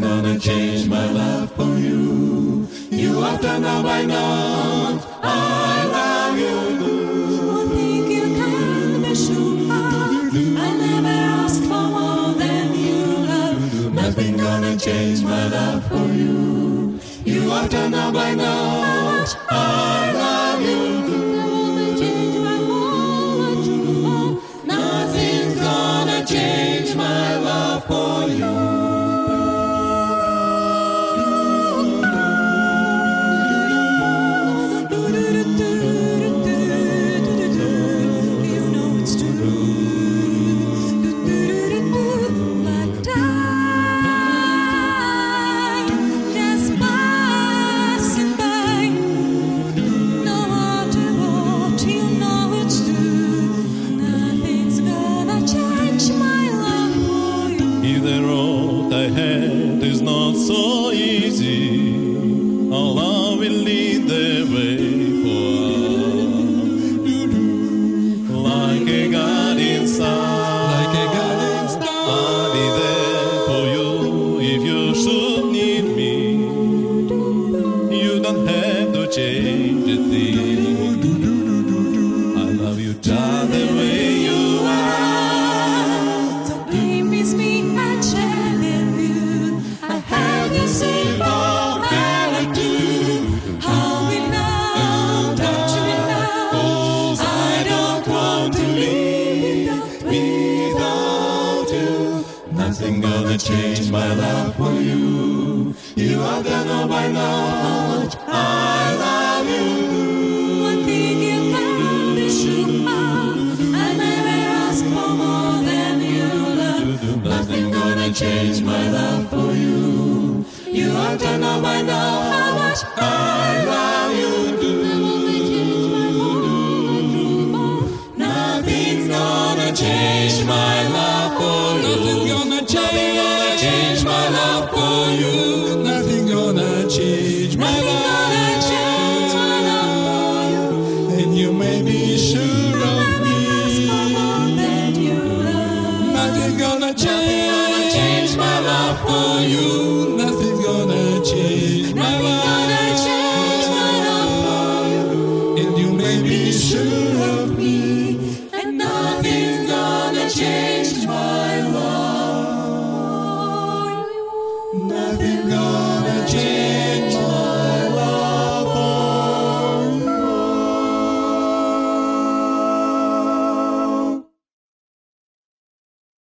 gonna change my love for you. You are turned out by now. I love you. One thing you can be sure of, I never asked for more than you love. Nothing gonna change my love for you. You are turned out by now. I love you. Nothing's gonna change my love for you. The road ahead is not so easy. Our love will lead the way for us. Like a guiding star, I'll be there for you if you should need me. You don't have to change a thing. I love you just the way you are. So please miss me. Nothing gonna change my love for you. You are gonna know by now. I love you. One thing you can be sure of, I never ask for more than you love. Nothing gonna change my love for you. You are gonna know by now. How much I love you. Nothing's gonna change my love for you. Nothing gonna Change my love for you. Nothing gonna change my love. And you may be sure of me. Nothing gonna change My love for you.